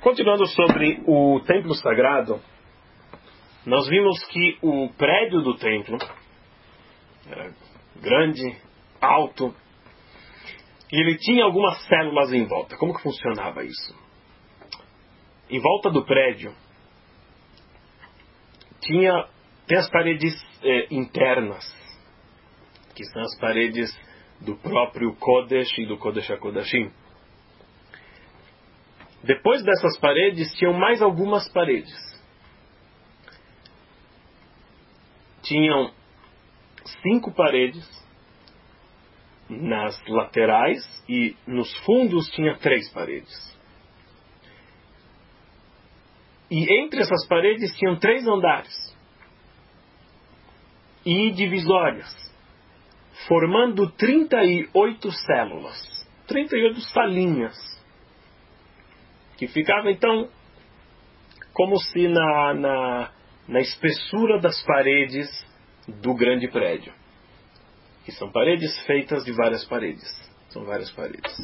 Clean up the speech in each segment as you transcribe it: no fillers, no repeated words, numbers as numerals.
Continuando sobre o templo sagrado, nós vimos que o prédio do templo era grande, alto, e ele tinha algumas células em volta. Como que funcionava isso? Em volta do prédio tem as paredes internas, que são as paredes do próprio Kodesh e do Kodesh HaKodashim. Depois dessas paredes, tinham mais algumas paredes. Tinham 5 paredes nas laterais e nos fundos tinha 3 paredes. E entre essas paredes tinham 3 andares e divisórias, formando 38 células, 38 salinhas, que ficava então como se na espessura das paredes do grande prédio, que são paredes feitas de várias paredes, são várias paredes.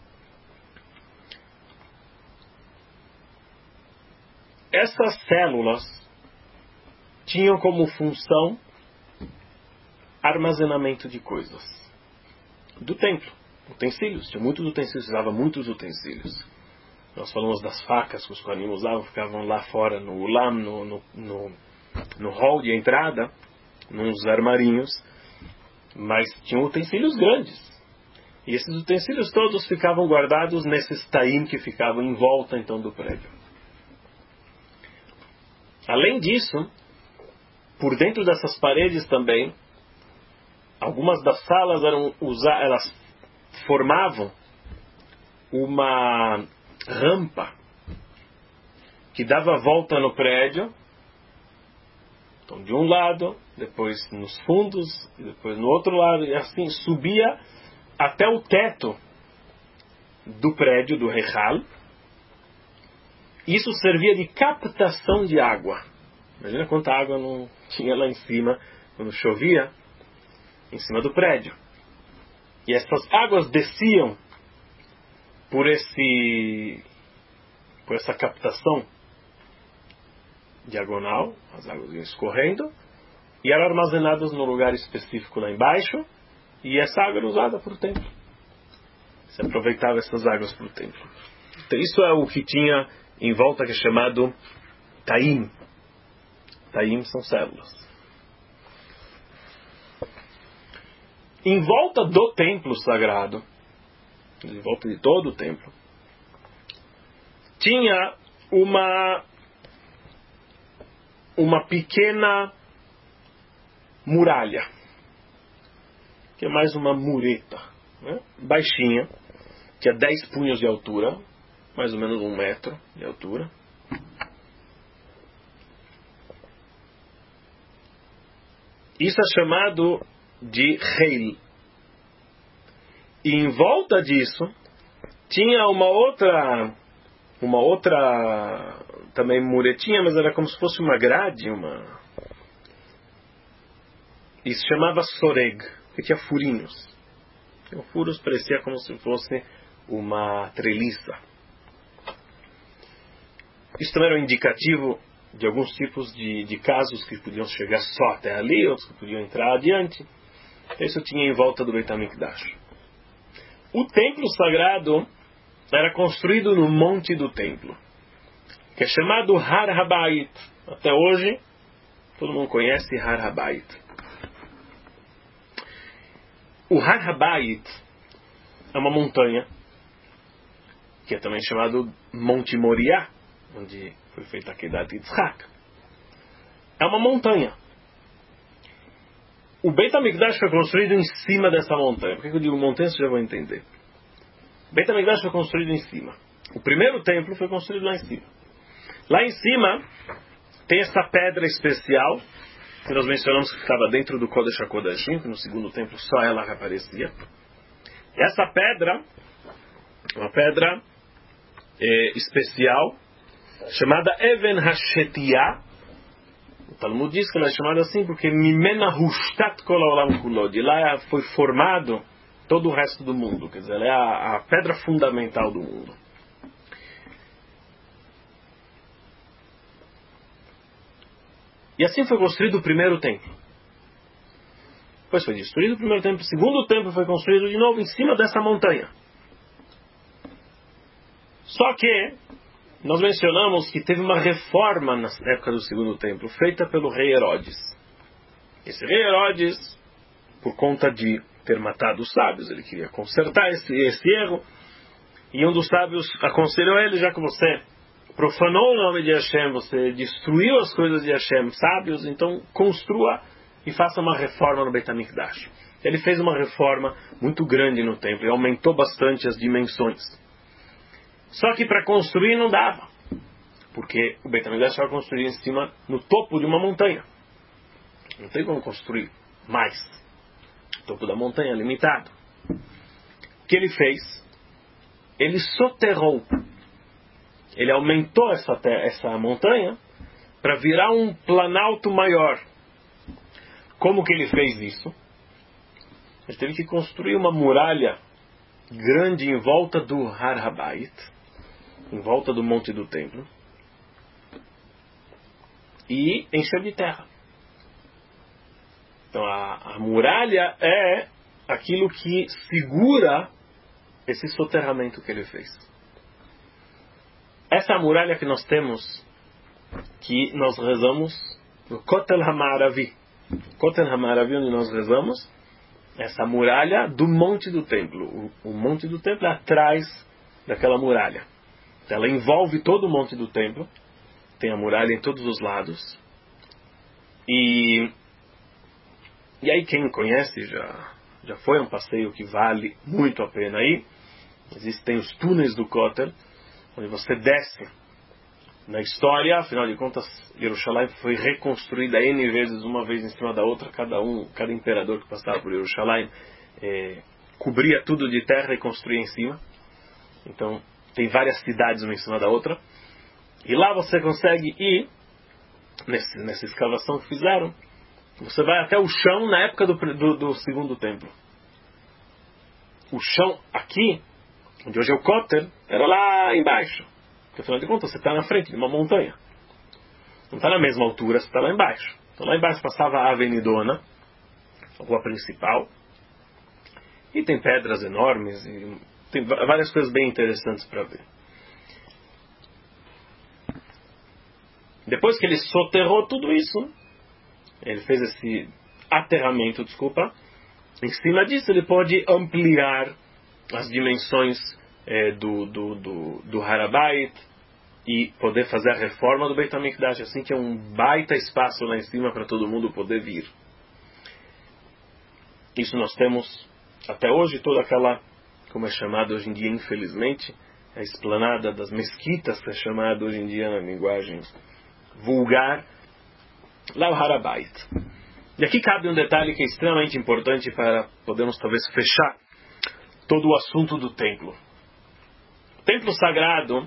Essas células tinham como função armazenamento de coisas do templo, utensílios, tinha muitos utensílios, usava muitos utensílios. Nós falamos das facas que os kohanim usavam, ficavam lá fora no ulam, no hall de entrada, nos armarinhos, mas tinham utensílios grandes. E esses utensílios todos ficavam guardados nesses taim que ficavam em volta então do prédio. Além disso, por dentro dessas paredes também, algumas das salas elas formavam uma rampa que dava volta no prédio, então de um lado, depois nos fundos, e depois no outro lado, e assim subia até o teto do prédio, do Heichal. Isso servia de captação de água. Imagina quanta água não tinha lá em cima, quando chovia, em cima do prédio. E essas águas desciam por essa captação diagonal, as águas iam escorrendo, e eram armazenadas num lugar específico lá embaixo, e essa água era usada para o templo. Se aproveitava essas águas para o templo. Então isso é o que tinha em volta, que é chamado Taim. Taim são células. Em volta do templo sagrado, em volta de todo o templo, tinha uma pequena muralha, que é mais uma mureta, né? Baixinha, tinha 10 punhos de altura, mais ou menos 1 metro de altura. Isso é chamado de Heil. E em volta disso tinha uma outra também muretinha, mas era como se fosse uma grade, isso chamava Soreg, que tinha furinhos. Os furos parecia como se fosse uma treliça. Isso também era um indicativo de alguns tipos de casos que podiam chegar só até ali, outros que podiam entrar adiante. Isso tinha em volta do Beit HaMikdash. O templo sagrado era construído no monte do templo, que é chamado Har Habayit. Até hoje, todo mundo conhece Har Habayit. O Har Habayit é uma montanha, que é também chamado Monte Moriá, onde foi feita a Kedat Yitzhak. É uma montanha. O Beit HaMikdash foi construído em cima dessa montanha. Por que eu digo montanha? Vocês já vão entender. O Beit HaMikdash foi construído em cima. O primeiro templo foi construído lá em cima. Lá em cima tem essa pedra especial que nós mencionamos que ficava dentro do Kodesh HaKodashim, que no segundo templo só ela que aparecia. Essa pedra, uma pedra especial, chamada Even HaShetiyah. O Talmud diz que ela é chamada assim porque Mimena Hushtat Kol Haolam Kulo. De lá foi formado todo o resto do mundo. Quer dizer, ela é a pedra fundamental do mundo. E assim foi construído o primeiro templo. Depois foi destruído o primeiro templo. O segundo templo foi construído de novo em cima dessa montanha. Só que nós mencionamos que teve uma reforma na época do segundo templo, feita pelo rei Herodes. Esse rei Herodes, por conta de ter matado os sábios, ele queria consertar esse erro. E um dos sábios aconselhou ele: já que você profanou o nome de Hashem, você destruiu as coisas de Hashem, sábios, então construa e faça uma reforma no Beit HaMikdash. Ele fez uma reforma muito grande no templo e aumentou bastante as dimensões. Só que para construir não dava, porque o Beit HaMikdash estava construído em cima, no topo de uma montanha. Não tem como construir mais. O topo da montanha é limitado. O que ele fez? Ele soterrou. Ele aumentou essa montanha para virar um planalto maior. Como que ele fez isso? Ele teve que construir uma muralha grande em volta do Har Habayit, em volta do Monte do Templo, e encher de terra. Então a muralha é aquilo que segura esse soterramento que ele fez. Essa muralha que nós temos, que nós rezamos, o Kotel HaMa'aravi. Kotel HaMa'aravi, onde nós rezamos, essa muralha do Monte do Templo. O Monte do Templo é atrás daquela muralha. Ela envolve todo o Monte do Templo. Tem a muralha em todos os lados. E aí quem conhece já foi um passeio que vale muito a pena aí. Existem os túneis do Kotel, onde você desce. Na história, afinal de contas, Jerusalém foi reconstruída N vezes, uma vez em cima da outra. Cada imperador que passava por Jerusalém cobria tudo de terra e construía em cima. Então, tem várias cidades uma em cima da outra. E lá você consegue ir, nessa escavação que fizeram, você vai até o chão na época do segundo templo. O chão aqui, onde hoje é o Kotel, era lá embaixo. Porque afinal de contas você está na frente de uma montanha. Não está na mesma altura, você está lá embaixo. Então lá embaixo passava a Avenidona, a rua principal. E tem pedras enormes, e tem várias coisas bem interessantes para ver. Depois que ele soterrou tudo isso, ele fez esse aterramento, em cima disso ele pode ampliar as dimensões do Har Habayit e poder fazer a reforma do Beit HaMikdash, assim que é um baita espaço lá em cima para todo mundo poder vir. Isso nós temos até hoje, toda aquela, como é chamado hoje em dia, infelizmente, a esplanada das mesquitas, que é chamada hoje em dia na linguagem vulgar, lá o Har Habayit. E aqui cabe um detalhe que é extremamente importante para podermos talvez fechar todo o assunto do templo. O templo sagrado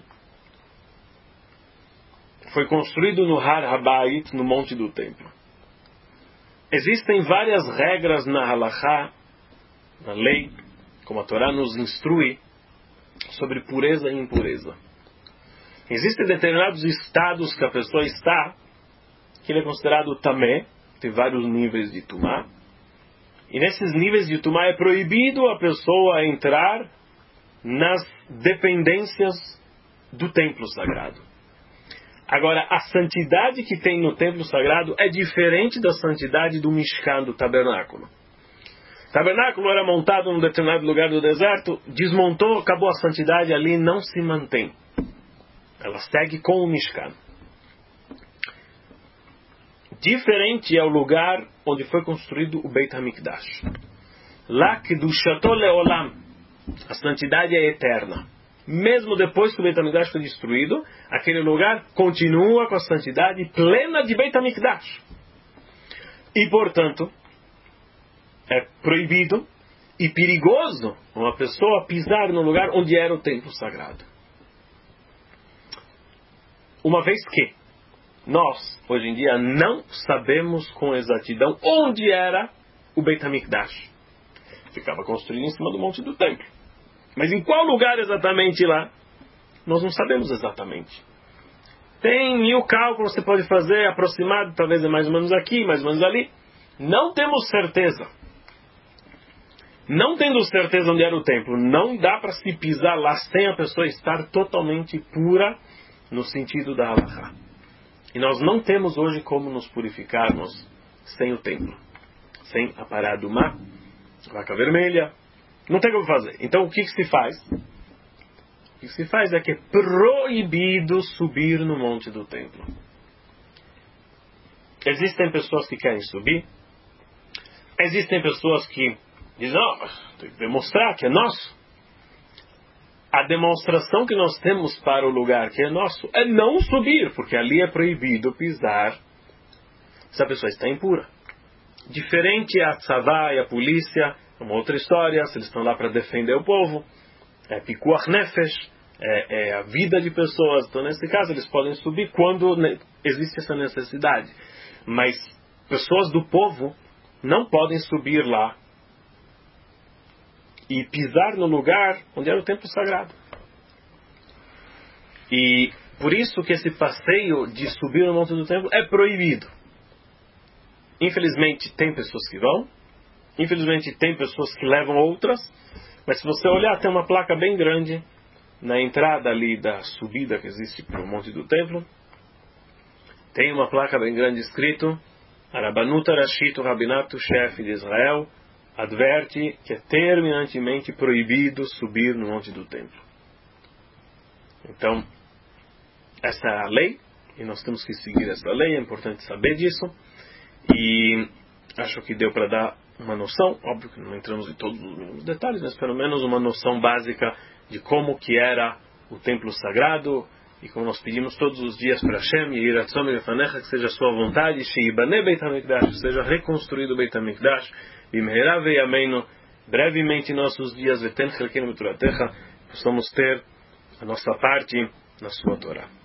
foi construído no Har Habayit, no Monte do Templo. Existem várias regras na halachá, na lei, como a Torá nos instrui, sobre pureza e impureza. Existem determinados estados que a pessoa está, que ele é considerado tamé, tem vários níveis de tumá, e nesses níveis de tumá é proibido a pessoa entrar nas dependências do templo sagrado. Agora, a santidade que tem no templo sagrado é diferente da santidade do Mishkan, do tabernáculo. O tabernáculo era montado num determinado lugar do deserto, desmontou, acabou a santidade ali, não se mantém. Ela segue com o Mishkan. Diferente é o lugar onde foi construído o Beit HaMikdash. Lá que do Shato Leolam, a santidade é eterna. Mesmo depois que o Beit HaMikdash foi destruído, aquele lugar continua com a santidade plena de Beit HaMikdash. E, portanto, é proibido e perigoso uma pessoa pisar no lugar onde era o templo sagrado. Uma vez que nós, hoje em dia, não sabemos com exatidão onde era o Beit HaMikdash. Ficava construído em cima do Monte do Templo. Mas em qual lugar exatamente lá? Nós não sabemos exatamente. Tem 1000 cálculos que você pode fazer, aproximado, talvez é mais ou menos aqui, mais ou menos ali. Não temos certeza. Não tendo certeza onde era o templo, não dá para se pisar lá sem a pessoa estar totalmente pura no sentido da halakha. E nós não temos hoje como nos purificarmos sem o templo. Sem a parada do mar, vaca vermelha. Não tem como fazer. Então o que se faz? O que se faz é que é proibido subir no monte do templo. Existem pessoas que querem subir. Existem pessoas que dizem, tem que demonstrar que é nosso. A demonstração que nós temos para o lugar que é nosso é não subir, porque ali é proibido pisar se a pessoa está impura. Diferente a tzavá e a polícia, é uma outra história, se eles estão lá para defender o povo, é pikuach nefesh, é a vida de pessoas. Então, nesse caso, eles podem subir quando existe essa necessidade. Mas pessoas do povo não podem subir lá e pisar no lugar onde era o templo sagrado. E por isso que esse passeio de subir no monte do templo é proibido. Infelizmente tem pessoas que vão, infelizmente tem pessoas que levam outras, mas se você olhar, tem uma placa bem grande na entrada ali da subida que existe para o monte do templo. Tem uma placa bem grande escrito: Arabanut Arashit, o rabinato chefe de Israel, adverte que é terminantemente proibido subir no monte do templo. Então, essa é a lei, e nós temos que seguir essa lei, é importante saber disso. E acho que deu para dar uma noção, óbvio que não entramos em todos os detalhes, mas pelo menos uma noção básica de como que era o templo sagrado, e como nós pedimos todos os dias para Hashem, Yiratzon Lefanecha, que seja a sua vontade, Sheibane Beit HaMikdash, que seja reconstruído o Beit HaMikdash, Bimheira Ve'yameinu, brevemente em nossos dias, Veten Chelkeinu B'Toratecha, possamos ter a nossa parte na sua Torá.